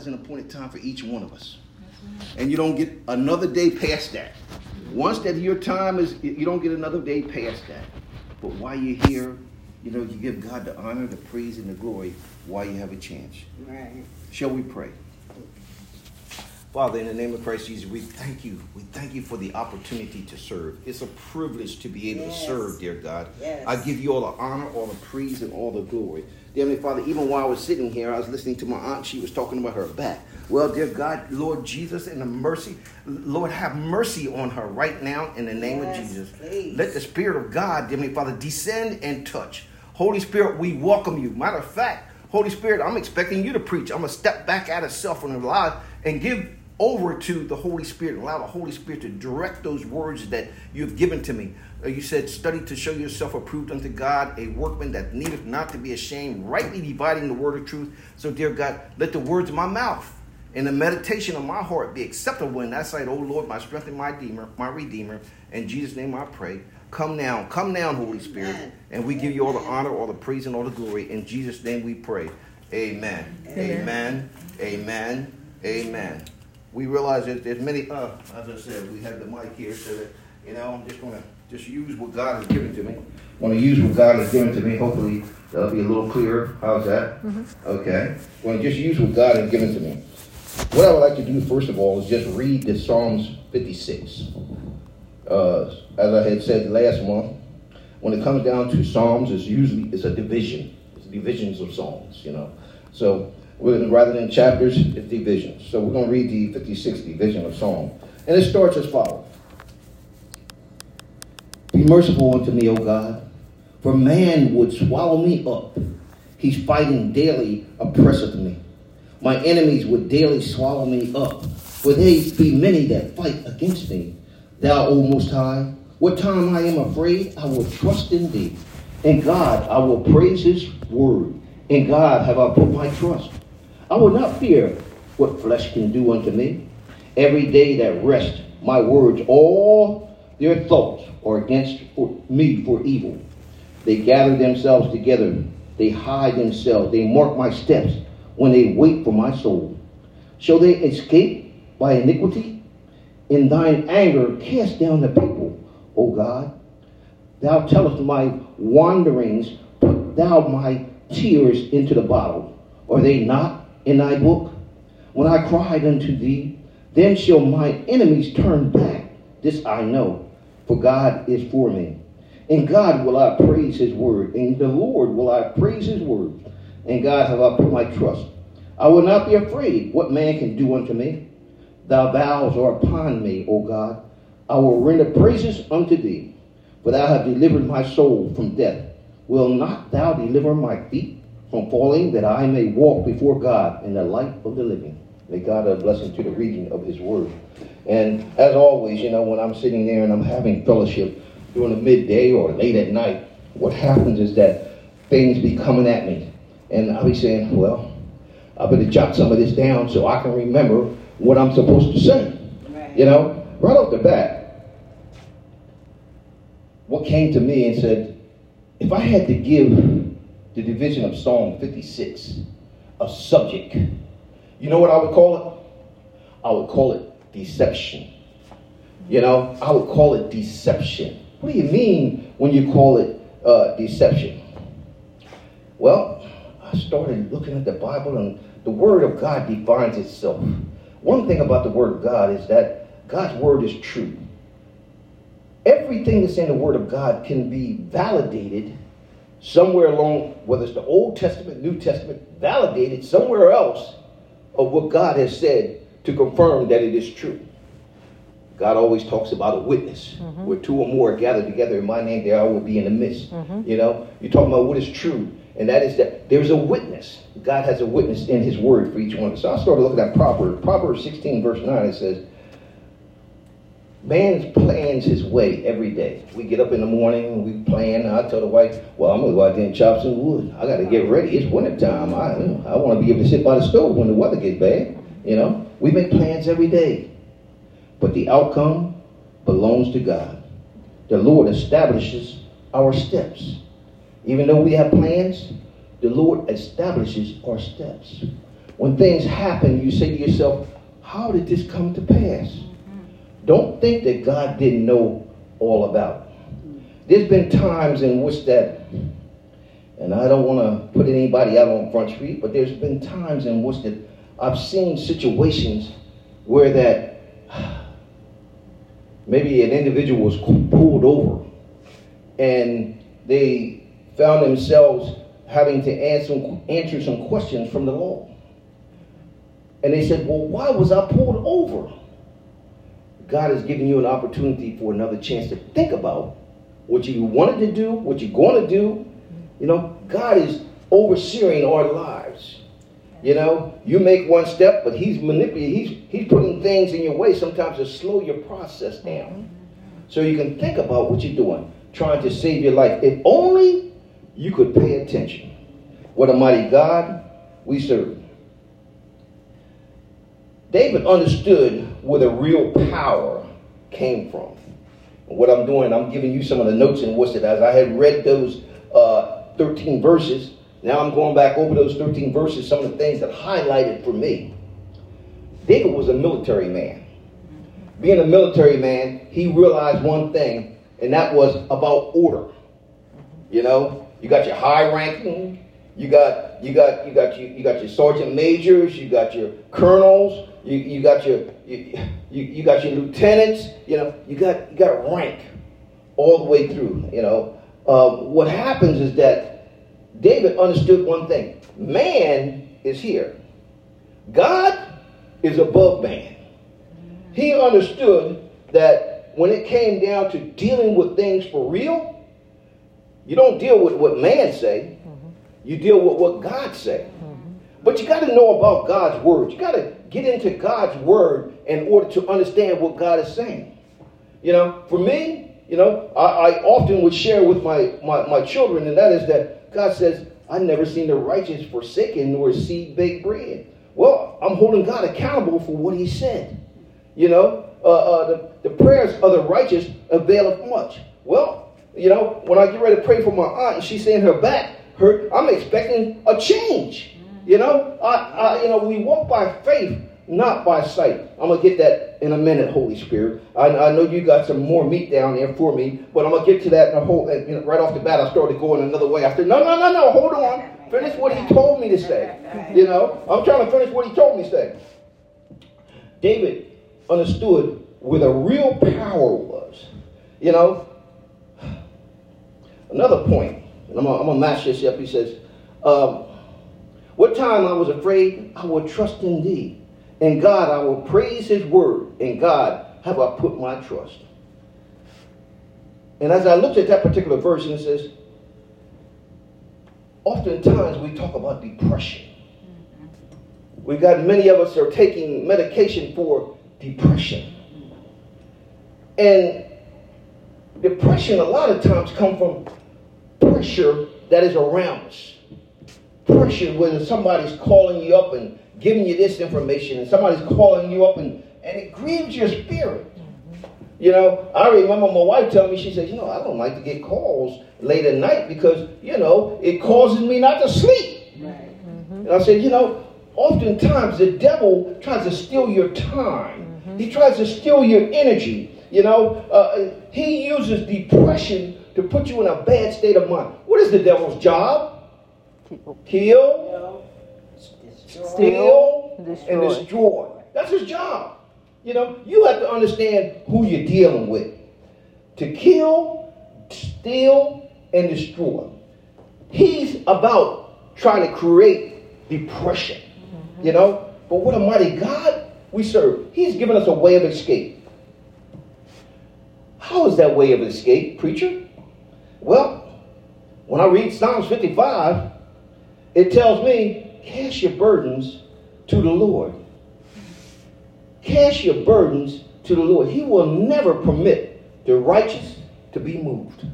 has an appointed time for each one of us. And you don't get another day past that. Once that your time is, you don't get another day past that. But while you're here, you give God the honor, the praise, and the glory while you have a chance. Right. Shall we pray? Father, in the name of Christ Jesus, we thank you. We thank you for the opportunity to serve. It's a privilege to be able to serve, dear God. Yes. I give you all the honor, all the praise, and all the glory. Dear Heavenly Father, even while I was sitting here, I was listening to my aunt. She was talking about her back. Well, dear God, Lord Jesus, in the mercy, Lord, have mercy on her right now in the name of Jesus. Please. Let the Spirit of God, dear Heavenly Father, descend and touch. Holy Spirit, we welcome you. Matter of fact, Holy Spirit, I'm expecting you to preach. I'm going to step back out of self and alive and give over to the Holy Spirit. Allow the Holy Spirit to direct those words that you've given to me. You said, study to show yourself approved unto God, a workman that needeth not to be ashamed, rightly dividing the word of truth. So, dear God, let the words of my mouth and the meditation of my heart be acceptable in that sight, O Lord, my strength and my redeemer. In Jesus' name I pray. Come now, Holy Spirit. Amen. And we give you all the honor, all the praise, and all the glory. In Jesus' name we pray. Amen. Amen. Amen. Amen. We realize that there's many, as I said, we have the mic here, so that, I'm just going to use what God has given to me. I want to use what God has given to me. Hopefully, that'll be a little clearer. How's that? Mm-hmm. Okay. I want to just use what God has given to me. What I would like to do, first of all, is just read the Psalms 56. As I had said last month, when it comes down to Psalms, it's a division. It's divisions of Psalms, So, rather than chapters, it's divisions. So we're going to read the 56th division of Psalm. And it starts as follows. Be merciful unto me, O God, for man would swallow me up. He's fighting daily, oppresseth me. My enemies would daily swallow me up, for they be many that fight against me. Thou, O Most High, what time I am afraid, I will trust in thee. In God I will praise his word. In God have I put my trust. I will not fear what flesh can do unto me. Every day that rest my words, all their thoughts are against me for evil. They gather themselves together. They hide themselves. They mark my steps when they wait for my soul. Shall they escape by iniquity? In thine anger cast down the people, O God. Thou tellest my wanderings, put thou my tears into the bottle. Are they not in thy book? When I cried unto thee, then shall my enemies turn back. This I know, for God is for me. In God will I praise his word. In the Lord will I praise his word. In God have I put my trust. I will not be afraid what man can do unto me. Thy vows are upon me, O God. I will render praises unto thee. For thou hast delivered my soul from death. Will not thou deliver my feet from falling, that I may walk before God in the light of the living? May God have a blessing to the reading of his word. And as always, when I'm sitting there and I'm having fellowship during the midday or late at night, what happens is that things be coming at me. And I'll be saying, well, I better jot some of this down so I can remember what I'm supposed to say. Right. Right off the bat, what came to me and said, if I had to give the division of Psalm 56 a subject, you know what I would call it? I would call it deception. I would call it deception. What do you mean when you call it deception? Well, I started looking at the Bible, and the Word of God defines itself. One thing about the Word of God is that God's Word is true. Everything that's in the Word of God can be validated somewhere along, whether it's the Old Testament, New Testament, validated somewhere else of what God has said to confirm that it is true. God always talks about a witness. Mm-hmm. Where two or more are gathered together in my name, there I will be in the midst. Mm-hmm. You're talking about what is true. And that is that there's a witness. God has a witness in his word for each one. So I started looking at Proverbs 16, verse 9. It says, man plans his way every day. We get up in the morning, we plan. I tell the wife, well, I'm going to go out there and chop some wood. I got to get ready. It's winter time. I want to be able to sit by the stove when the weather gets bad. We make plans every day. But the outcome belongs to God. The Lord establishes our steps. Even though we have plans, the Lord establishes our steps. when things happen, you say to yourself, how did this come to pass? Don't think that God didn't know all about it. There's been times in which that, and I don't want to put anybody out on Front Street, but there's been times in which that I've seen situations where that maybe an individual was pulled over and they found themselves having to answer some questions from the law. And they said, well, why was I pulled over? God has given you an opportunity for another chance to think about what you wanted to do, what you're going to do. You know, God is overseeing our lives. You know, you make one step, but he's manipulating, he's putting things in your way sometimes to slow your process down. So you can think about what you're doing, trying to save your life. If only you could pay attention. What a mighty God we serve. David understood where the real power came from. And what I'm doing, I'm giving you some of the notes in Worcester. As I had read those 13 verses, now I'm going back over those 13 verses, some of the things that highlighted for me. David was a military man. Being a military man, he realized one thing, and that was about order. You know, you got your high ranking, you got your sergeant majors, you got your colonels, you got your lieutenants. You know, you got rank all the way through. You know, what happens is that David understood one thing: man is here, God is above man. He understood that when it came down to dealing with things for real, you don't deal with what man say, you deal with what God say. But you got to know about God's word. You got to get into God's word in order to understand what God is saying. You know, for me, you know, I often would share with my children, and that is that God says, I never seen the righteous forsaken nor seed bake bread. Well, I'm holding God accountable for what he said. You know, the prayers of the righteous availeth much. Well, you know, when I get ready to pray for my aunt and she's saying her back hurt, I'm expecting a change. You know, you know, we walk by faith, not by sight. I'm going to get that in a minute, Holy Spirit. I know you got some more meat down there for me, but I'm going to get to that in a whole, you know, right off the bat. I started going another way. I said, no, hold on. Finish what he told me to say. You know, I'm trying to finish what he told me to say. David understood where the real power was. You know, another point, and I'm going to match this up. He says, what time I was afraid, I will trust in thee. In God, I will praise his word. In God have I put my trust. And as I looked at that particular verse, and it says, oftentimes we talk about depression. We got many of us are taking medication for depression. And depression a lot of times comes from pressure that is around us. Pressure when somebody's calling you up and giving you this information, and somebody's calling you up and it grieves your spirit. You know, I remember my wife telling me, she says, you know, I don't like to get calls late at night because, you know, it causes me not to sleep. Right. And I said, you know, oftentimes the devil tries to steal your time. He tries to steal your energy. You know, he uses depression to put you in a bad state of mind. What is the devil's job? Kill, steal, and destroy. That's his job. You know, you have to understand who you're dealing with. To kill, steal, and destroy. He's about trying to create depression. You know, but what a mighty God we serve. He's given us a way of escape. How is that way of escape, preacher? Well, when I read Psalms 55, it tells me, cast your burdens to the Lord. Cast your burdens to the Lord. He will never permit the righteous to be moved.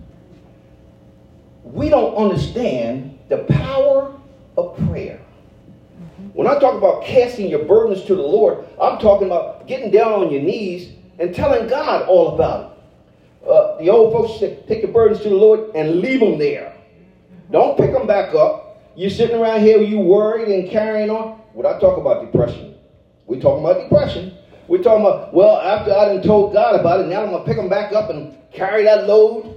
We don't understand the power of prayer. When I talk about casting your burdens to the Lord, I'm talking about getting down on your knees and telling God all about it. The old folks said, take your burdens to the Lord and leave them there. Don't pick them back up. You're sitting around here, you worried and carrying on. when I talk about depression, we're talking about depression. We're talking about, well, after I done told God about it, now I'm going to pick them back up and carry that load.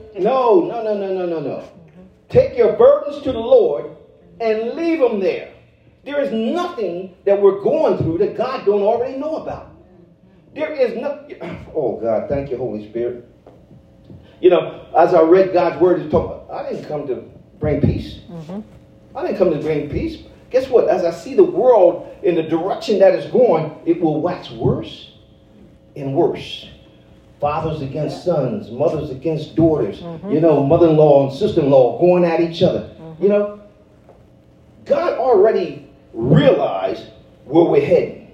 No. Take your burdens to the Lord and leave them there. There is nothing that we're going through that God don't already know about. There is nothing. Oh, God, thank you, Holy Spirit. You know, as I read God's word, I didn't come to bring peace. I didn't come to bring peace. Guess what? As I see the world in the direction that it's going, it will wax worse and worse. Fathers against sons, mothers against daughters, you know, mother-in-law and sister-in-law going at each other. You know, God already realized where we're heading.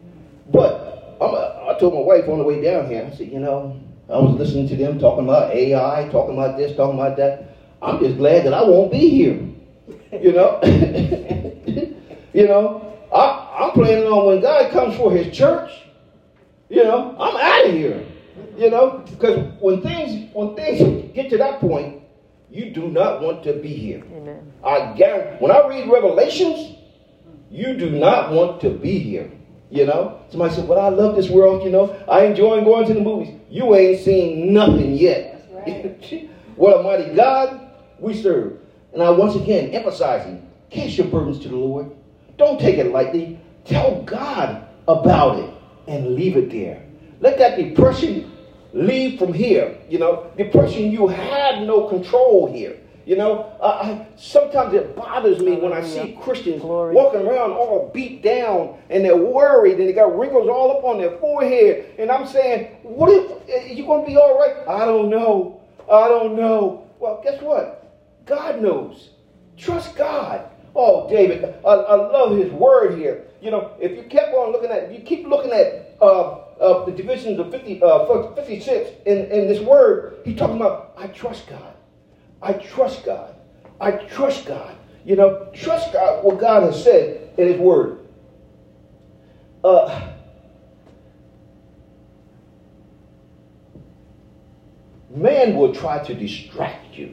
But I told my wife on the way down here, I said, you know, I was listening to them talking about AI, talking about this, talking about that. I'm just glad that I won't be here. You know, you know, I'm planning on when God comes for his church, you know, I'm out of here, you know, because when things get to that point, you do not want to be here. Amen. I guarantee, when I read Revelations, you do not want to be here, you know. Somebody said, well, I love this world, you know, I enjoy going to the movies. You ain't seen nothing yet. That's right. What a mighty God we serve. And I once again emphasizing, cast your burdens to the Lord. Don't take it lightly. Tell God about it and leave it there. Let that depression leave from here. You know, depression, you have no control here. You know, sometimes it bothers me when I see Christians walking around all beat down and they're worried and they got wrinkles all up on their forehead. And I'm saying, what if you going to be all right? I don't know. Well, guess what? God knows. Trust God. Oh, David, I love his word here. You know, if you kept on looking at, if you keep looking at the divisions of 56 in this word, he's talking about, I trust God. I trust God. I trust God. You know, trust God, what God has said in his word. Man will try to distract you.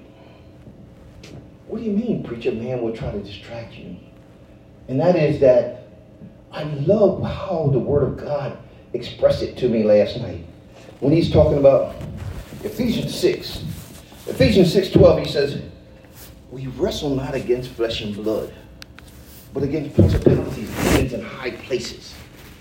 What do you mean, preacher? Man will try to distract you. And that is that I love how the Word of God expressed it to me last night. When he's talking about Ephesians 6. Ephesians 6:12, he says, we wrestle not against flesh and blood, but against principalities, demons, and high places.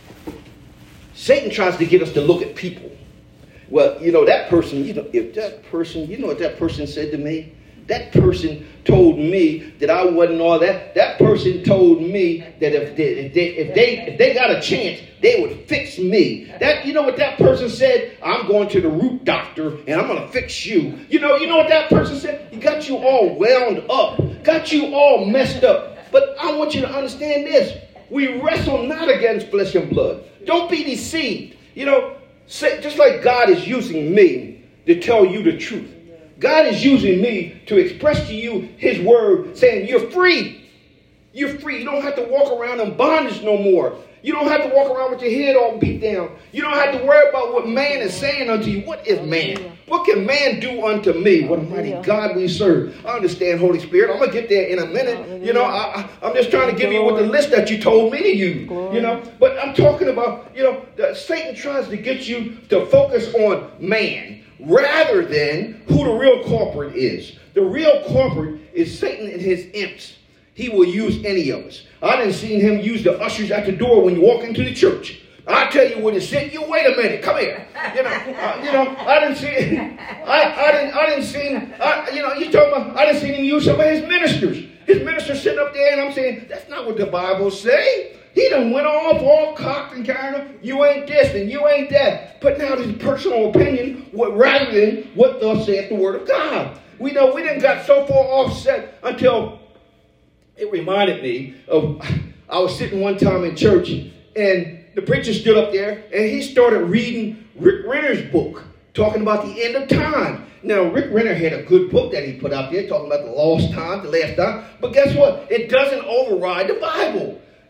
Satan tries to get us to look at people. Well, you know, that person, you know, you know what that person said to me? That person told me that I wasn't all that. That person told me that if they got a chance, they would fix me. That, you know what that person said? I'm going to the root doctor and I'm going to fix you. You know what that person said? He got you all wound up, got you all messed up. But I want you to understand this. We wrestle not against flesh and blood. Don't be deceived. You know, just like God is using me to tell you the truth. God is using me to express to you his word, saying you're free. You're free. You don't have to walk around in bondage no more. You don't have to walk around with your head all beat down. You don't have to worry about what man is saying unto you. What is man? What can man do unto me? What a mighty God we serve. I understand, Holy Spirit. I'm going to get there in a minute. You know, I'm just trying to give you what the list that you told me to use. You know, but I'm talking about, you know, Satan tries to get you to focus on man rather than who the real culprit is. The real culprit is Satan and his imps. He will use any of us. I didn't see him use the ushers at the door when you walk into the church. I tell you when to sit. You wait a minute. Come here. You know. I didn't see. I didn't see him. You talking about? I didn't see him use some of his ministers. His ministers sitting up there, and I'm saying that's not what the Bible say. He done went off all cocked and carried on. You ain't this and you ain't that. Putting out his personal opinion rather than what thus saith the word of God. We know we didn't got so far offset until it reminded me of, I was sitting one time in church and the preacher stood up there and he started reading Rick Renner's book, talking about the end of time. Now, Rick Renner had a good book that he put out there talking about the lost time, the last time. But guess what? It doesn't override the Bible.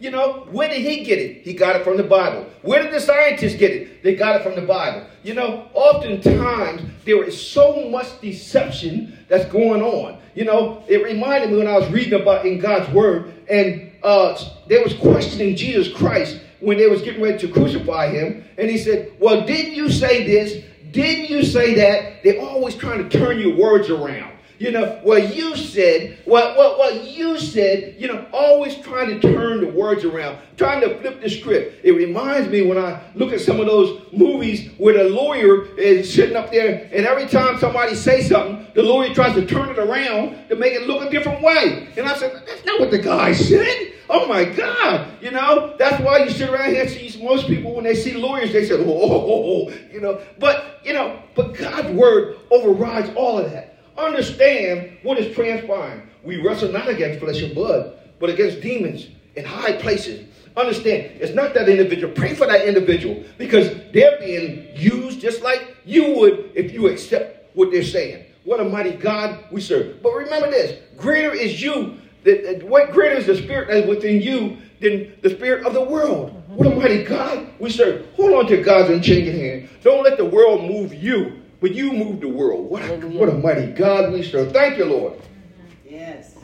You know, where did he get it? He got it from the Bible. Where did the scientists get it? They got it from the Bible. You know, oftentimes there is so much deception that's going on. You know, it reminded me when I was reading about in God's word, and they was questioning Jesus Christ when they was getting ready to crucify him. And he said, well, didn't you say this? Didn't you say that? They're always trying to turn your words around. You know, you said, you said, you know, always trying to turn the words around, trying to flip the script. It reminds me when I look at some of those movies where the lawyer is sitting up there, and every time somebody says something, the lawyer tries to turn it around to make it look a different way. And I said, that's not what the guy said. Oh my God. You know, that's why you sit around here and see most people when they see lawyers, they say, you know, but God's word overrides all of that. Understand what is transpiring. We wrestle not against flesh and blood, but against demons in high places. Understand, it's not that individual. Pray for that individual because they're being used just like you would if you accept what they're saying. What a mighty God we serve. But remember this, greater is you, what greater is the spirit that is within you than the spirit of the world. What a mighty God we serve. Hold on to God's unchanging hand. Don't let the world move you. But you move the world. What a mighty God we serve. Thank you, Lord. Yes.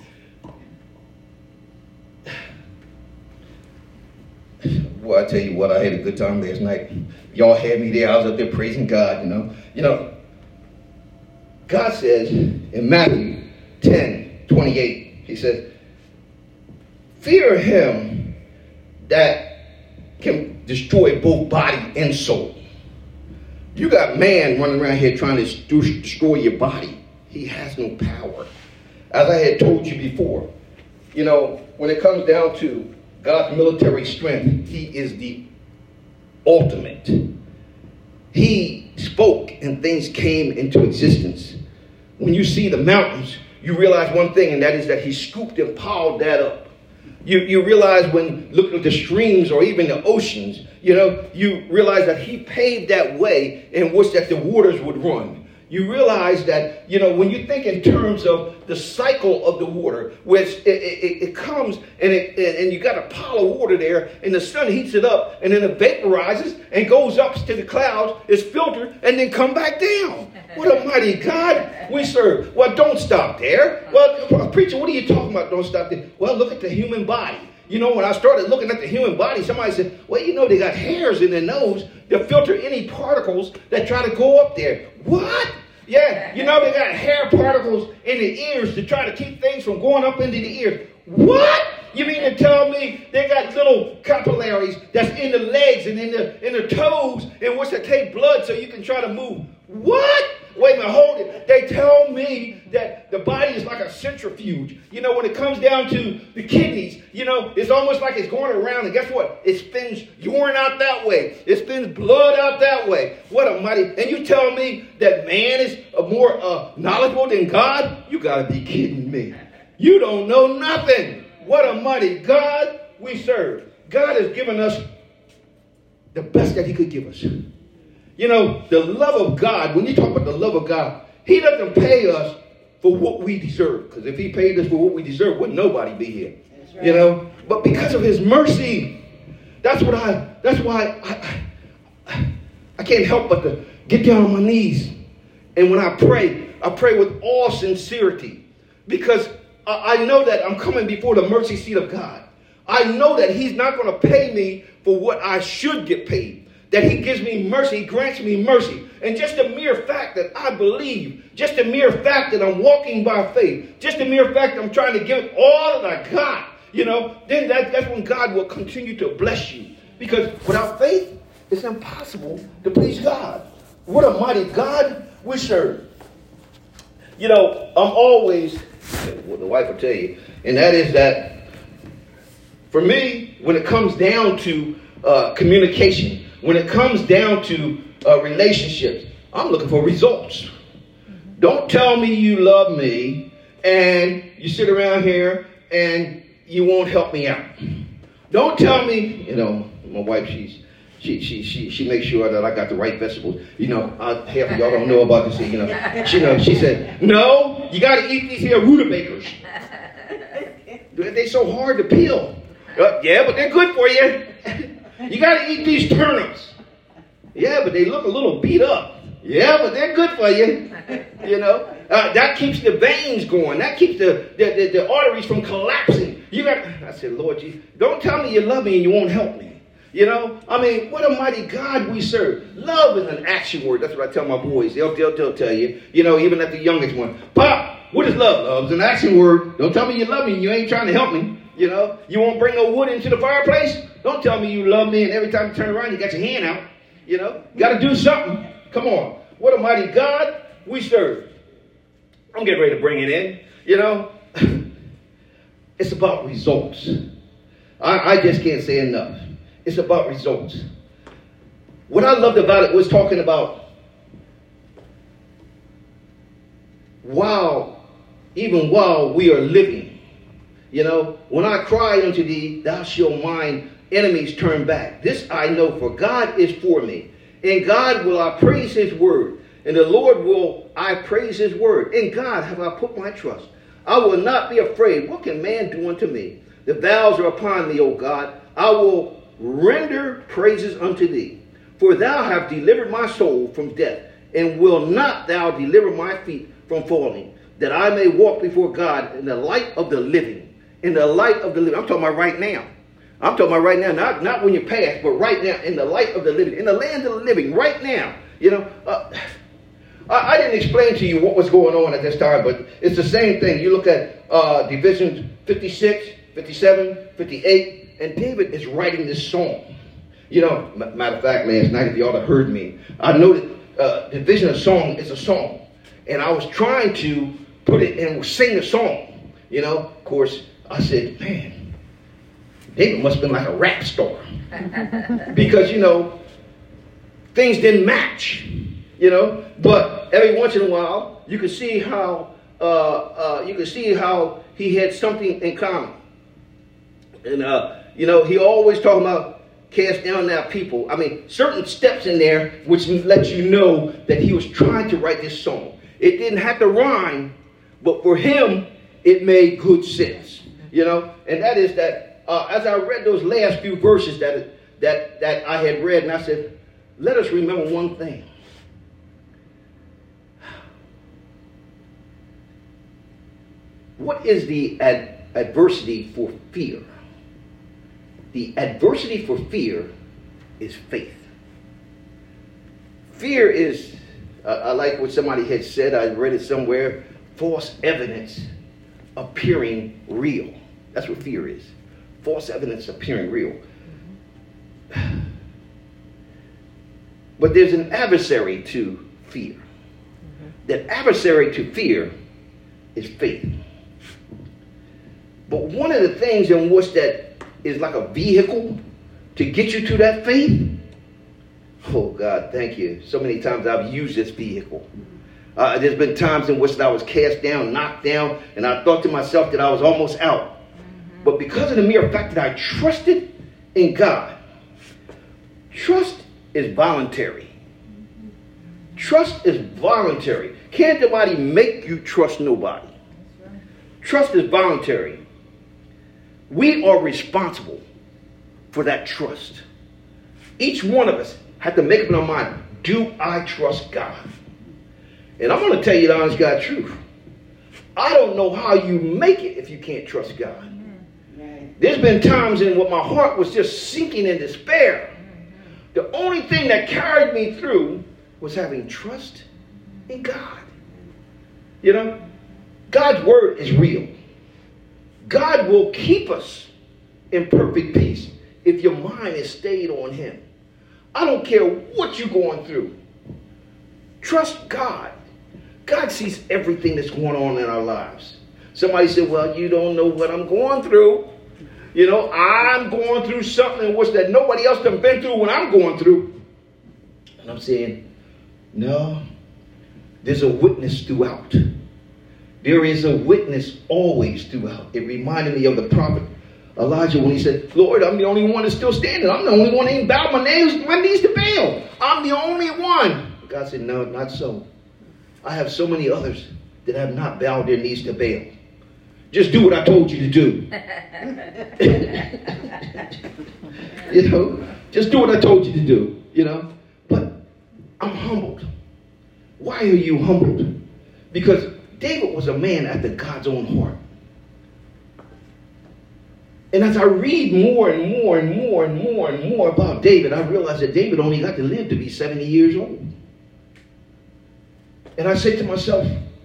Well, I tell you what, I had a good time last night. Y'all had me there. I was up there praising God, you know. You know, God says in Matthew 10:28, he says, fear him that can destroy both body and soul. You got man running around here trying to destroy your body. He has no power. As I had told you before, you know, when it comes down to God's military strength, he is the ultimate. He spoke and things came into existence. When you see the mountains, you realize one thing, and that is that he scooped and piled that up. You realize when looking at the streams or even the oceans, you know, you realize that he paved that way in which that the waters would run. You realize that, you know, when you think in terms of the cycle of the water, which it comes and you got a pile of water there and the sun heats it up and then it vaporizes and goes up to the clouds, is filtered and then come back down. What a mighty God we serve. Well, don't stop there. Well, preacher, what are you talking about? Don't stop there. Well, look at the human body. You know, when I started looking at the human body, somebody said, well, you know, they got hairs in their nose to filter any particles that try to go up there. What? Yeah, you know, they got hair particles in the ears to try to keep things from going up into the ears. What? You mean to tell me they got little capillaries that's in the legs and in the toes in which they take blood so you can try to move? What? Wait a minute, hold it. They tell me that the body is like a centrifuge. You know, when it comes down to the kidneys, you know, it's almost like it's going around. And guess what? It spins urine out that way. It spins blood out that way. What a mighty... And you tell me that man is more knowledgeable than God? You got to be kidding me. You don't know nothing. What a mighty God we serve. God has given us the best that he could give us. You know, the love of God, when you talk about the love of God, he doesn't pay us for what we deserve. Because if he paid us for what we deserve, would nobody be here. Right. You know, but because of his mercy, that's why I can't help but to get down on my knees. And when I pray with all sincerity. Because I know that I'm coming before the mercy seat of God. I know that he's not going to pay me for what I should get paid. That he gives me mercy, he grants me mercy. And just the mere fact that I believe, just the mere fact that I'm walking by faith, just the mere fact that I'm trying to give all that I got, you know, then that's when God will continue to bless you. Because without faith, it's impossible to please God. What a mighty God we serve. You know, I'm always, well, the wife will tell you, and that is that for me, when it comes down to communication, when it comes down to relationships, I'm looking for results. Don't tell me you love me and you sit around here and you won't help me out. Don't tell me, you know, my wife, she makes sure that I got the right vegetables. You know, half of y'all don't know about this. You know, she said, no, you got to eat these here rutabagas. They're so hard to peel. Yeah, but they're good for you. You got to eat these turnips. Yeah, but they look a little beat up. Yeah, but they're good for you. You know, that keeps the veins going. That keeps the arteries from collapsing. I said, Lord Jesus, don't tell me you love me and you won't help me. You know, I mean, what a mighty God we serve. Love is an action word. That's what I tell my boys. They'll tell you, you know, even at the youngest one. Pop, what is love? Love is an action word. Don't tell me you love me and you ain't trying to help me. You know, you won't bring no wood into the fireplace. Don't tell me you love me and every time you turn around, you got your hand out. You know, got to do something. Come on. What a mighty God we serve. I'm getting ready to bring it in. You know, it's about results. I just can't say enough. It's about results. What I loved about it was talking about even while we are living, you know, when I cry unto thee, thou shalt mine enemies turn back. This I know, for God is for me. In God will I praise his word. In the Lord will I praise his word. In God have I put my trust. I will not be afraid. What can man do unto me? The vows are upon thee, O God. I will render praises unto thee. For thou hast delivered my soul from death, and will not thou deliver my feet from falling, that I may walk before God in the light of the living. In the light of the living. I'm talking about right now. I'm talking about right now, not when you pass, but right now, in the light of the living, in the land of the living, right now. You know, I didn't explain to you what was going on at this time, but it's the same thing. You look at Division 56, 57, 58, and David is writing this song. You know, matter of fact, last night, if you all have heard me, I know that Division of Song is a song. And I was trying to put it and sing the song. You know, of course, I said, man, David must have been like a rap star. Because, you know, things didn't match. You know, but every once in a while, you can see how he had something in common. And you know, he always talking about cast down that people. I mean, certain steps in there which lets you know that he was trying to write this song. It didn't have to rhyme, but for him, it made good sense. You know, and that is that as I read those last few verses that I had read, and I said, let us remember one thing. What is the adversity for fear? The adversity for fear is faith. Fear is, I like what somebody had said, I read it somewhere, false evidence appearing real. That's what fear is. False evidence appearing real. But there's an adversary to fear. That adversary to fear is faith. But one of the things in which that is like a vehicle to get you to that faith. Oh God, thank you. So many times I've used this vehicle. There's been times in which I was cast down, knocked down, and I thought to myself that I was almost out. But because of the mere fact that I trusted in God, trust is voluntary. Trust is voluntary. Can't nobody make you trust nobody. Trust is voluntary. We are responsible for that trust. Each one of us have to make up in our mind, do I trust God? And I'm going to tell you the honest God truth. I don't know how you make it if you can't trust God. There's been times in what my heart was just sinking in despair. The only thing that carried me through was having trust in God. You know, God's word is real. God will keep us in perfect peace if your mind is stayed on him. I don't care what you're going through. Trust God. God sees everything that's going on in our lives. Somebody said, well, you don't know what I'm going through. You know, I'm going through something in which that nobody else has been through what I'm going through. And I'm saying, no, there's a witness throughout. There is a witness always throughout. It reminded me of the prophet Elijah when he said, Lord, I'm the only one that's still standing. I'm the only one that ain't bowed my knees to Baal. I'm the only one. God said, no, not so. I have so many others that have not bowed their knees to Baal. Just do what I told you to do. You know, just do what I told you to do, you know. But I'm humbled. Why are you humbled? Because David was a man after God's own heart. And as I read more and more and more and more and more about David, I realize that David only got to live to be 70 years old. And I said to myself,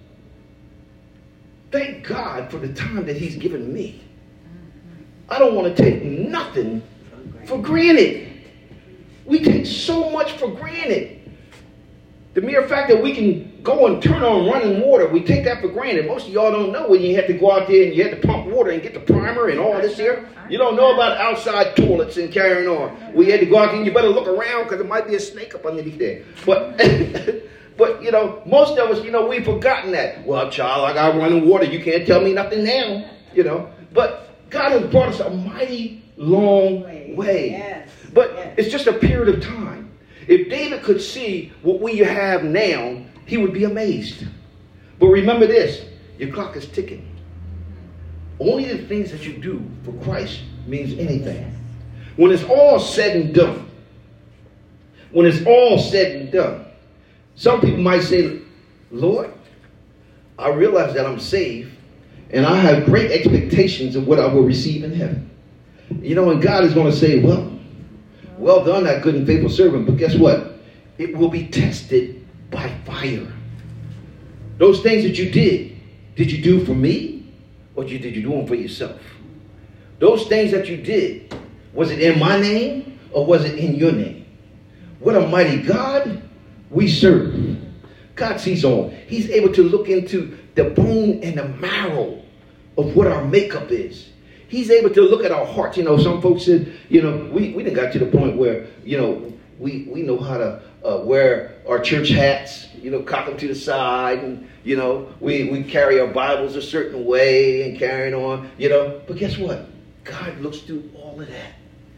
thank God for the time that he's given me. I don't want to take nothing for granted. We take so much for granted. The mere fact that we can go and turn on running water, we take that for granted. Most of y'all don't know when you have to go out there and you have to pump water and get the primer and all this here. You don't know about outside toilets and carrying on. We had to go out there and you better look around because there might be a snake up underneath there. But, but you know, most of us, you know, we've forgotten that. Well, child, I got running water. You can't tell me nothing now, you know. But God has brought us a mighty long way. Yes. But it's just a period of time. If David could see what we have now, he would be amazed. But remember this, your clock is ticking. Only the things that you do for Christ means anything. When it's all said and done, when it's all said and done, some people might say, Lord, I realize that I'm saved and I have great expectations of what I will receive in heaven. You know, and God is going to say, well done, that good and faithful servant. But guess what? It will be tested by fire. Those things that you did you do for me? Or did you do them for yourself? Those things that you did, was it in my name or was it in your name? What a mighty God we serve. God sees all. He's able to look into the bone and the marrow of what our makeup is. He's able to look at our hearts. You know, some folks said, you know, we done got to the point where, you know, we know how to wear our church hats, you know, cock them to the side. And, you know, we carry our Bibles a certain way and carrying on, you know. But guess what? God looks through all of that.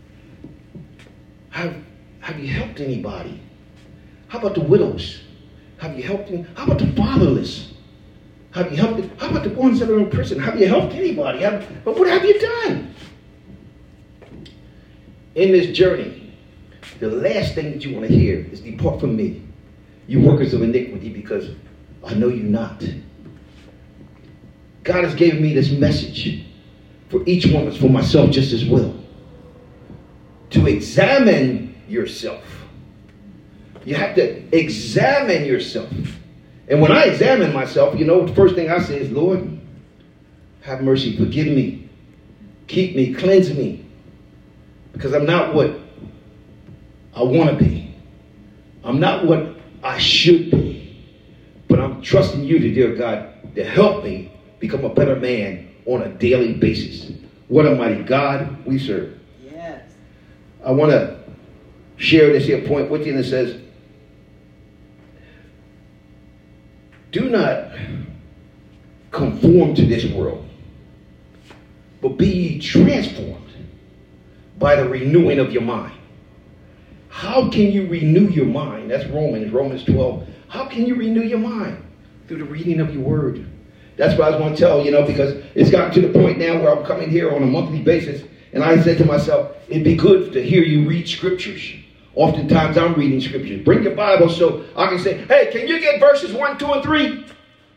Have you helped anybody? How about the widows? Have you helped them? How about the fatherless? Have you helped them? How about the ones that are in prison? Have you helped anybody? But what have you done? In this journey, the last thing that you want to hear is, depart from me, you workers of iniquity, because I know you not. God has given me this message for each one of us, for myself just as well, to examine yourself. You have to examine yourself. And when I examine myself, you know, the first thing I say is, Lord, have mercy, forgive me, keep me, cleanse me, because I'm not what I want to be. I'm not what I should be. But I'm trusting you, dear God, to help me become a better man on a daily basis. What a mighty God we serve. Yes. I want to share this here point with you, and it says, do not conform to this world, but be ye transformed by the renewing of your mind. How can you renew your mind? That's Romans 12. How can you renew your mind? Through the reading of your word. That's what I was going to tell, you know, because it's gotten to the point now where I'm coming here on a monthly basis, and I said to myself, it'd be good to hear you read scriptures. Oftentimes I'm reading scriptures. Bring your Bible so I can say, hey, can you get verses 1, 2, and 3?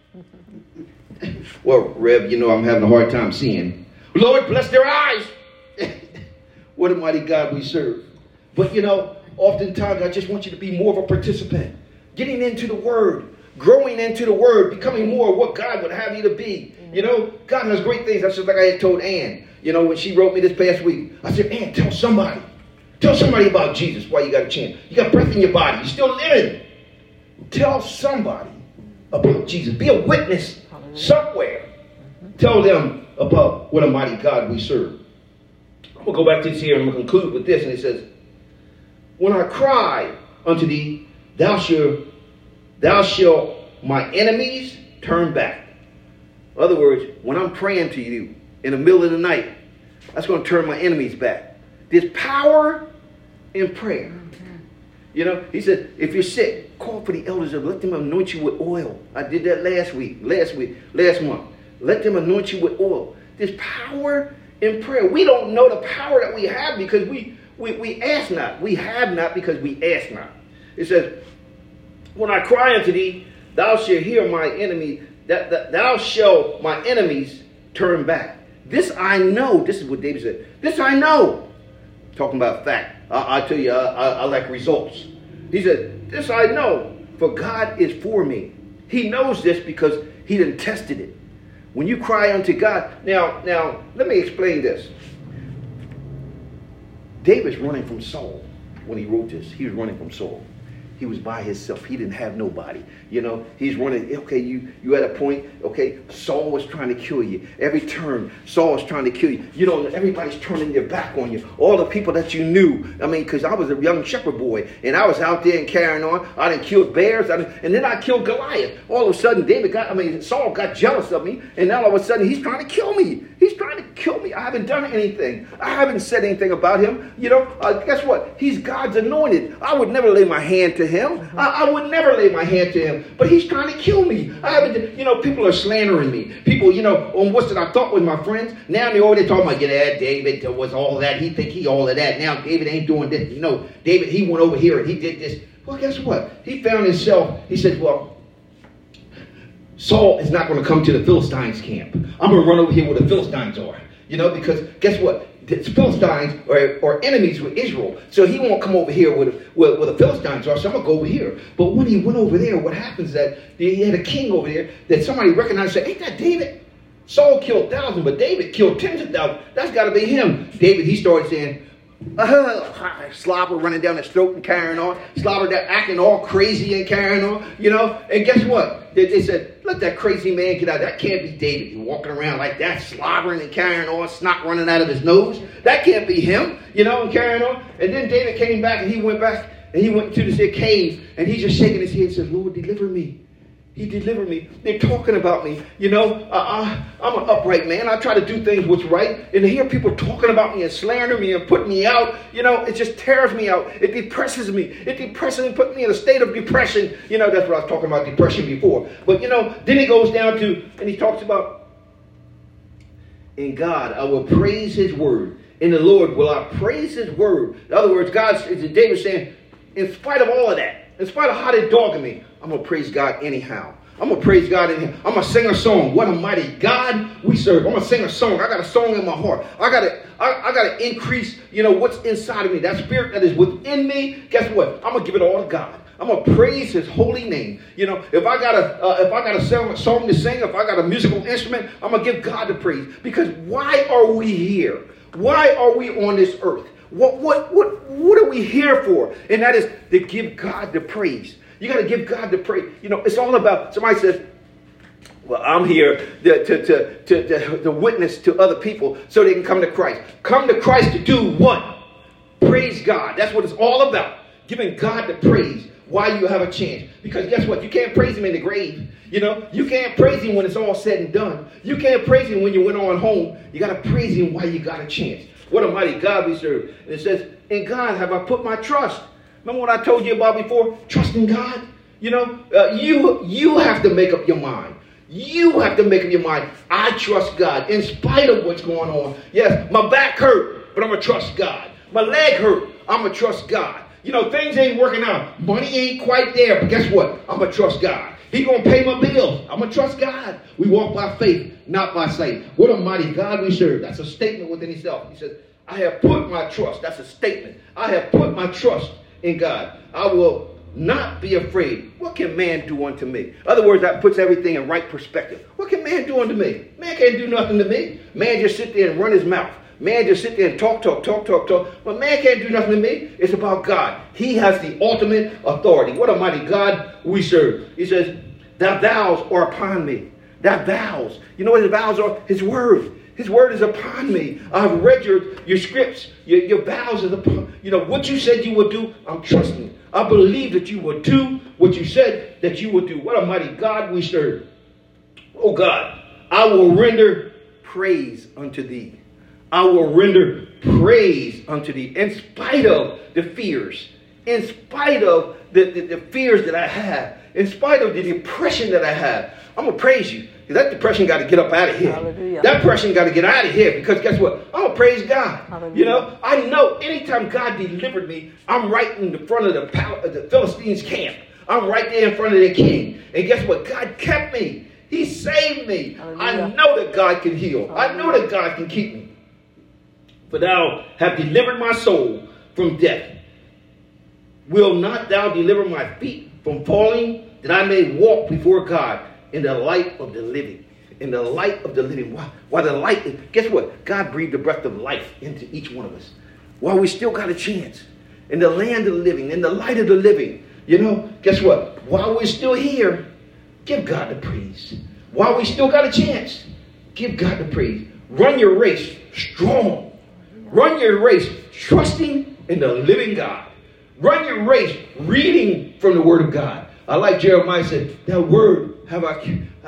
Well, Rev, you know I'm having a hard time seeing. Lord, bless their eyes. What a mighty God we serve. But, you know, oftentimes I just want you to be more of a participant. Getting into the word. Growing into the word. Becoming more of what God would have you to be. You know, God has great things. That's just like I had told Ann. You know, when she wrote me this past week. I said, Ann, tell somebody. Tell somebody about Jesus while you got a chance. You got breath in your body. You're still living. Tell somebody about Jesus. Be a witness somewhere. Tell them about what a mighty God we serve. I'm going to go back to this here and I'm going to conclude with this. And it says, when I cry unto thee, thou shalt my enemies turn back. In other words, when I'm praying to you in the middle of the night, that's going to turn my enemies back. There's power in prayer. You know, he said, if you're sick, call for the elders and let them anoint you with oil. I did that last month. Let them anoint you with oil. There's power in prayer. We don't know the power that we have because we ask not. We have not because we ask not. It says, when I cry unto thee, thou shalt hear my enemy, that thou shalt my enemies turn back. This I know. This is what David said. This I know. Talking about fact. I tell you, I like results. He said, this I know, for God is for me. He knows this because he done tested it. When you cry unto God. Now, let me explain this. David's running from Saul when he wrote this. He was running from Saul. He was by himself. He didn't have nobody. You know, he's running. Okay, you at a point, okay, Saul was trying to kill you. Every turn, Saul was trying to kill you. You know, everybody's turning their back on you. All the people that you knew. I mean, because I was a young shepherd boy, and I was out there and carrying on. I done killed bears, and then I killed Goliath. All of a sudden, Saul got jealous of me, and now all of a sudden, he's trying to kill me. He's trying to kill me. I haven't done anything. I haven't said anything about him. You know, guess what? He's God's anointed. I would never lay my hand to him. I would never lay my hand to him. But he's trying to kill me. I haven't, you know, people are slandering me. People, you know, on what's that I thought with my friends. Now they're already talking about, yeah, David was all that. He think he all of that. Now David ain't doing this. You know, David, he went over here and he did this. Well, guess what? He found himself. He said, well, Saul is not going to come to the Philistines camp. I'm going to run over here where the Philistines are. You know, because guess what? The Philistines are enemies with Israel. So he won't come over here where the Philistines are. So I'm going to go over here. But when he went over there, what happens is that he had a king over there that somebody recognized and said, ain't that David? Saul killed thousands, but David killed tens of thousands. That's got to be him. David, he started saying, slobber running down his throat and carrying on. Slobber acting all crazy and carrying on. You know, and guess what? They said, let that crazy man get out. That can't be David. He's walking around like that, slobbering and carrying on, snot running out of his nose. That can't be him, you know, and carrying on. And then David came back and he went back and he went to this cave and he's just shaking his head and says, Lord, deliver me. He delivered me. They're talking about me. You know, I'm an upright man. I try to do things what's right. And to hear people talking about me and slandering me and putting me out, you know, it just tears me out. It depresses me. It depresses and puts me in a state of depression. You know, that's what I was talking about, depression before. But, you know, then he goes down to, and he talks about, in God, I will praise his word. In the Lord will I praise his word. In other words, David saying, in spite of all of that, in spite of how they're dogging me, I'm going to praise God anyhow. I'm going to praise God anyhow. I'm going to sing a song. What a mighty God we serve. I'm going to sing a song. I got a song in my heart. I got to increase, you know, what's inside of me. That spirit that is within me, guess what? I'm going to give it all to God. I'm going to praise his holy name. You know, if I got a song to sing, if I got a musical instrument, I'm going to give God the praise. Because why are we here? Why are we on this earth? What are we here for? And that is to give God the praise. You got to give God the praise. You know, it's all about, somebody says, well, I'm here to witness to other people so they can come to Christ. Come to Christ to do what? Praise God. That's what it's all about. Giving God the praise while you have a chance. Because guess what? You can't praise him in the grave. You know, you can't praise him when it's all said and done. You can't praise him when you went on home. You got to praise him while you got a chance. What a mighty God we serve. And it says, in God have I put my trust. Remember what I told you about before? Trust in God. You know, you have to make up your mind. You have to make up your mind. I trust God in spite of what's going on. Yes, my back hurt, but I'm going to trust God. My leg hurt, I'm going to trust God. You know, things ain't working out. Money ain't quite there, but guess what? I'm going to trust God. He's going to pay my bills. I'm going to trust God. We walk by faith, not by sight. What a mighty God we serve. That's a statement within himself. He says, I have put my trust. That's a statement. I have put my trust in God. I will not be afraid. What can man do unto me? In other words, that puts everything in right perspective. What can man do unto me? Man can't do nothing to me. Man just sit there and run his mouth. Man just sit there and talk. But man can't do nothing to me. It's about God. He has the ultimate authority. What a mighty God we serve. He says, thy vows are upon me. Thy vows. You know what his vows are? His word. His word is upon me. I've read your scripts. Your vows is upon, you know, what you said you would do, I'm trusting. I believe that you will do what you said that you would do. What a mighty God we serve. Oh God, I will render praise unto thee. I will render praise unto thee in spite of the fears. In spite of the fears that I have. in spite of the depression that I have, I'm going to praise you. That depression got to get up out of here. Hallelujah. That depression got to get out of here, because guess what? I'm going to praise God. Hallelujah. You know, I know anytime God delivered me, I'm right in the front of the Philistines' camp. I'm right there in front of their king. And guess what? God kept me. He saved me. Hallelujah. I know that God can heal. Hallelujah. I know that God can keep me. For thou have delivered my soul from death. Will not thou deliver my feet from falling, that I may walk before God in the light of the living? In the light of the living. While the light is, guess what? God breathed the breath of life into each one of us. While we still got a chance. In the land of the living, in the light of the living. You know, guess what? While we're still here, give God the praise. While we still got a chance, give God the praise. Run your race strong. Run your race trusting in the living God. Run your race reading from the Word of God. I like Jeremiah said, that word have I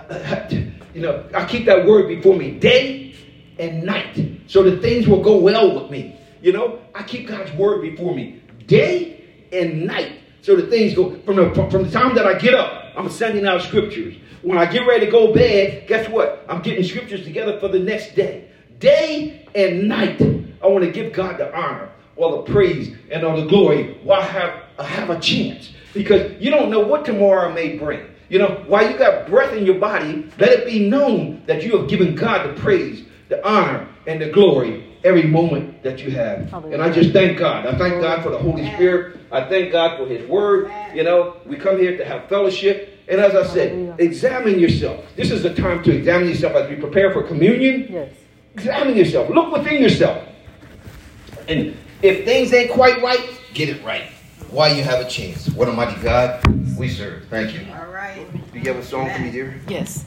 keep that word before me day and night, so that things will go well with me. You know, I keep God's word before me day and night, so that things go from the time that I get up. I'm sending out scriptures. When I get ready to go to bed, guess what? I'm getting scriptures together for the next day. Day and night, I want to give God the honor, all the praise, and all the glory while I have a chance. Because you don't know what tomorrow may bring. You know, while you got breath in your body, let it be known that you have given God the praise, the honor, and the glory every moment that you have. Hallelujah. And I just thank God. I thank God for the Holy Spirit. I thank God for His Word. You know, we come here to have fellowship. And as I said, examine yourself. This is the time to examine yourself as we prepare for communion. Yes. Examine yourself. Look within yourself. And if things ain't quite right, get it right while you have a chance. What a mighty God we serve. Thank you. All right. Do you have a song for me, dear? Yes.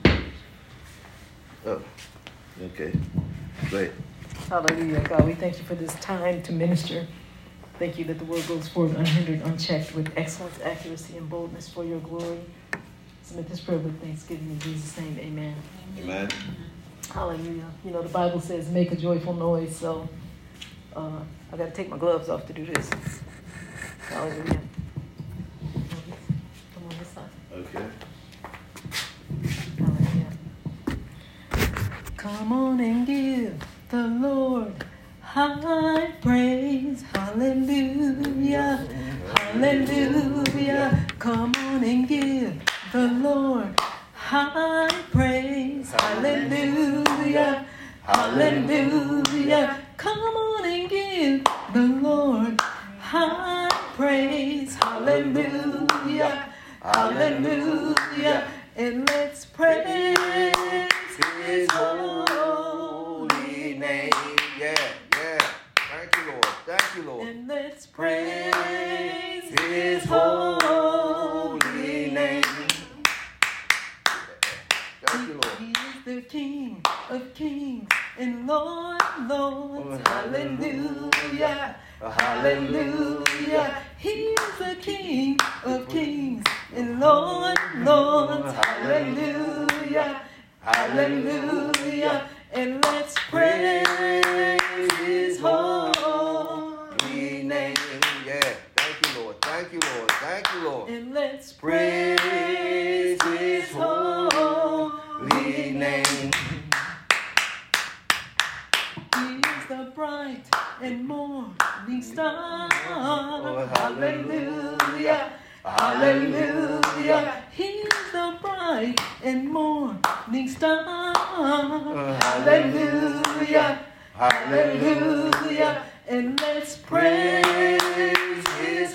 Oh, okay. Go ahead. Hallelujah. God, we thank you for this time to minister. Thank you that the word goes forth unhindered, unchecked, with excellence, accuracy, and boldness for your glory. Submit this prayer with thanksgiving in Jesus' name. Amen. Amen. Hallelujah. You know, the Bible says make a joyful noise, so I got to take my gloves off to do this. Hallelujah. Come on this side. Okay. Hallelujah. Come on and give the Lord high praise. Hallelujah. Hallelujah. Come on and give the Lord high praise. Hallelujah. Hallelujah. Come on and give the Lord high praise. Hallelujah. Hallelujah. And let's praise His holy name. Yeah. Thank you, Lord. Thank you, Lord. And let's praise His holy name. Thank you, Lord. He is the King of kings and Lord of lords. Hallelujah. Hallelujah. He is the King of kings and Lord of lords. Hallelujah. Hallelujah. And let's praise His holy name. Yeah. Thank you, Lord. Thank you, Lord. Thank you, Lord. And let's praise His holy name. He is the bright and morning star. Hallelujah. Hallelujah. He is the bright and morning star. Hallelujah. Hallelujah. And let's praise His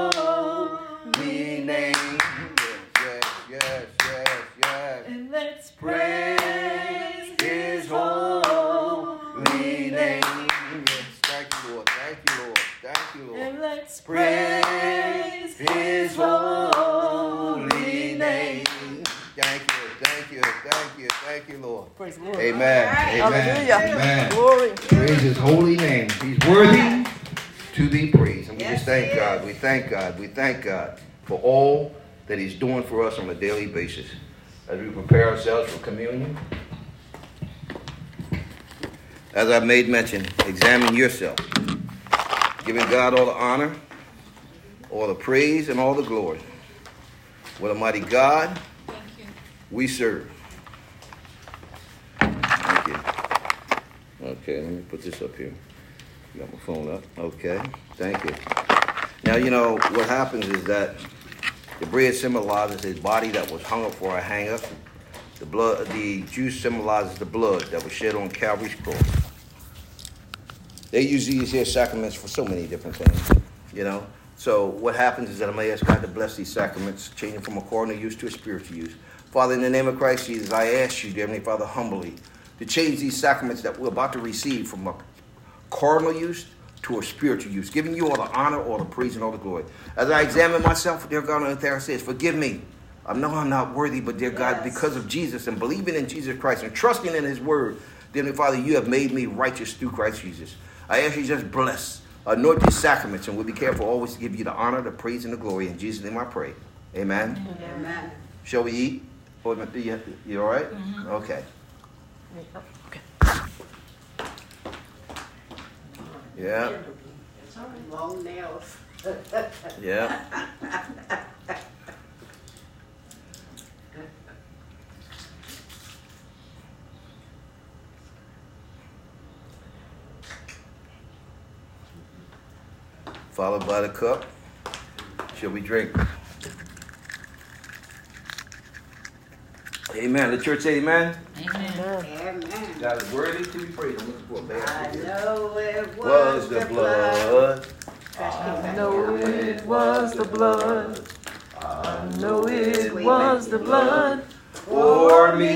holy name. Yes. And let's praise His holy name. Thank you, Lord. Thank you, Lord. Thank you, Lord. And let's praise His holy name. Thank you, Lord. Praise the Lord. Amen. Hallelujah. Amen. Glory. Praise His holy name. He's worthy to be praised. And we just thank God. We thank God. We thank God for all that He's doing for us on a daily basis. As we prepare ourselves for communion, as I made mention, examine yourself. Giving God all the honor, all the praise, and all the glory. What a mighty God Thank you. we serve. Thank you. Okay, let me put this up here. Got my phone up. Okay, thank you. Now, you know, what happens is that the bread symbolizes his body that was hung up for a hanger. The juice symbolizes the blood that was shed on Calvary's cross. They use these here sacraments for so many different things, you know. So what happens is that I'm going to ask God to bless these sacraments, changing from a carnal use to a spiritual use. Father, in the name of Christ Jesus, I ask you, dear Heavenly Father, humbly, to change these sacraments that we're about to receive from a carnal use to a spiritual use, giving you all the honor, all the praise, and all the glory. As I examine myself, dear God, on the altar, I say, forgive me. I know I'm not worthy, but dear God, because of Jesus and believing in Jesus Christ and trusting in his word, dear Heavenly Father, you have made me righteous through Christ Jesus. I ask you just bless, anoint these sacraments, and we'll be careful always to give you the honor, the praise, and the glory. In Jesus' name I pray. Amen. Amen. Shall we eat? You all right? Mm-hmm. Okay. Yeah. Long nails. Yeah. Followed by the cup. Shall we drink? Amen. The church say amen. Amen. Amen. God is worthy to be praised. I'm looking for a I bad know it was the blood. I know it was the blood. I know it was the blood For me.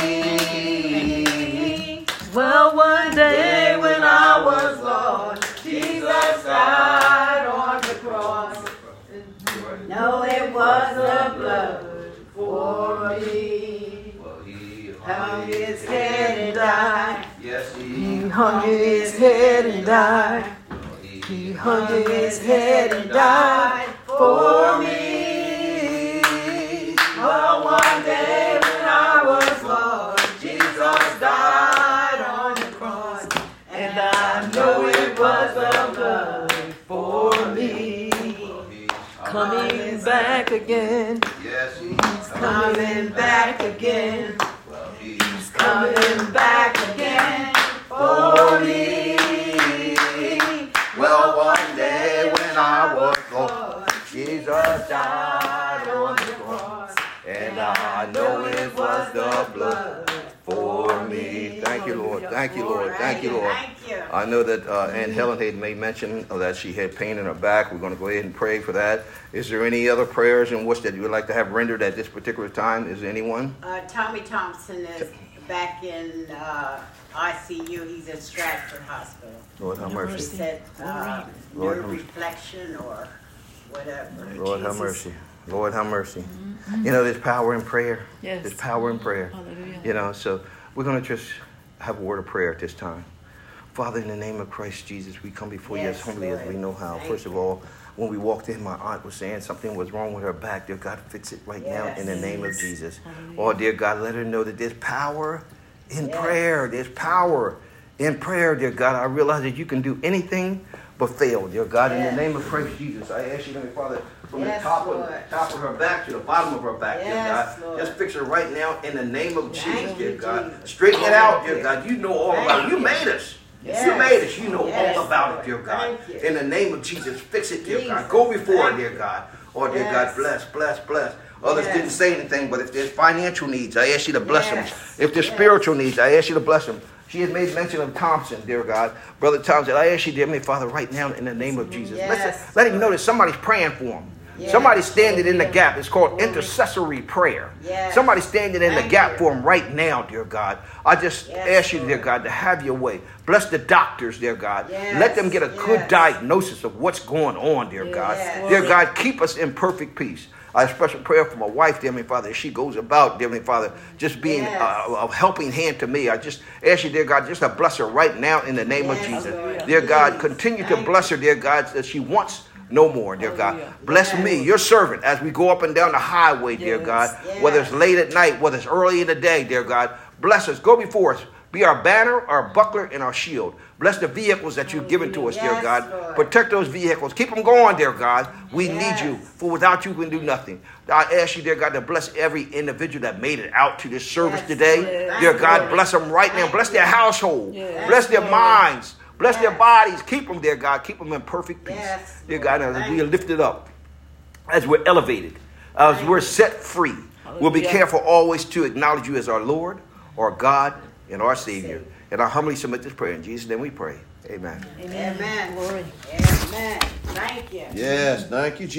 Well, one day when I was lost, Jesus died on the cross. No, it was the blood for me. Well, he Hung his head and died. Yes, He hung his head and died. He hung his head and died for me. Well, one day when I was lost, Jesus died on the cross. And I know it was the blood for me. Coming back again. Yes, he's Coming back again. Well, he's Coming back again for me. Well, one day when I was lost, Jesus died on the cross, and I know it was the blood for me. Thank you, Lord. Thank you, Lord. Thank you, Lord. Thank you. I know that Aunt Helen had made mention of that she had pain in her back. We're going to go ahead and pray for that. Is there any other prayers in which that you would like to have rendered at this particular time? Is there anyone? Tommy Thompson is back in ICU. He's at Stratford Hospital. Lord have He mercy. said Lord nerve have mercy. reflection or whatever. Lord have mercy. Lord have mercy. You know, there's power in prayer. Yes. There's power in prayer. Hallelujah. You know, so we're going to just have a word of prayer at this time. Father, in the name of Christ Jesus, we come before you as Yes, humbly as we Lord. know how. Thank First of you. all, when we walked in, my aunt was saying something was wrong with her back. Dear God, fix it right now in the name of Jesus. Hallelujah. Oh, dear God, let her know that there's power in Yes. prayer. There's power in prayer, dear God. I realize that you can do anything but fail, dear God. In the Yes. name of Christ Jesus, I ask you, Heavenly Father, from Yes, the top Lord. of her back to the bottom of her back, Yes, dear God. Lord. Just fix her right now in the name of Jesus, Thank dear you, God. Jesus. Straighten it out, Thank dear you. God. You know all Thank about it. You you. made us. Yes. You made us. You know Yes, all about Lord. it, dear God. Thank you. In the name of Jesus, fix it, dear God. Jesus. Go before her, Thank dear you. God. Oh, dear Yes. God, bless, bless, bless. Others Yes. didn't say anything, but if there's financial needs, I ask you to bless Yes. them. If there's Yes. spiritual needs, I ask you to bless them. She has made mention of Thompson, dear God. Brother Thompson, I ask you, dear Heavenly Father, right now in the name of Jesus. Yes. Let him know that somebody's praying for him. Yes. Somebody's standing in the gap. It's called Glory. intercessory prayer. Yes. Somebody's standing in the Thank gap you. for him right now, dear God. I just Yes, ask you, dear Lord. God, to have your way. Bless the doctors, dear God. Yes. Let them get a good Yes. diagnosis of what's going on, dear God. Yes. Dear God, keep us in perfect peace. I have special prayer for my wife, dear Heavenly Father, as she goes about, dear Heavenly Father, just being Yes. a helping hand to me. I just ask you, dear God, just to bless her right now in the name of Yes, Jesus. Lord. Dear God, Please. continue to Thank bless her, dear God, that she wants no more, dear God. Hallelujah. Bless Yes. me, your servant, as we go up and down the highway, dear Yes. God, Yes. whether it's late at night, whether it's early in the day, dear God. Bless us. Go before us. Be our banner, our buckler, and our shield. Bless the vehicles that you've given to us, dear God. Lord. Protect those vehicles. Keep them going, dear God. We need you, for without you, we can do nothing. I ask you, dear God, to bless every individual that made it out to this service today. Dear God, bless them right now. Bless their household. Bless their minds. Bless their bodies. Keep them, dear God. Keep them in perfect peace. Dear God, as we are lifted up, as we're elevated, as we're set free, we'll be careful always to acknowledge you as our Lord, our God, and our Savior. And I humbly submit this prayer. In Jesus' name we pray. Amen. Amen. Glory. Amen. Thank you. Yes, thank you, Jesus.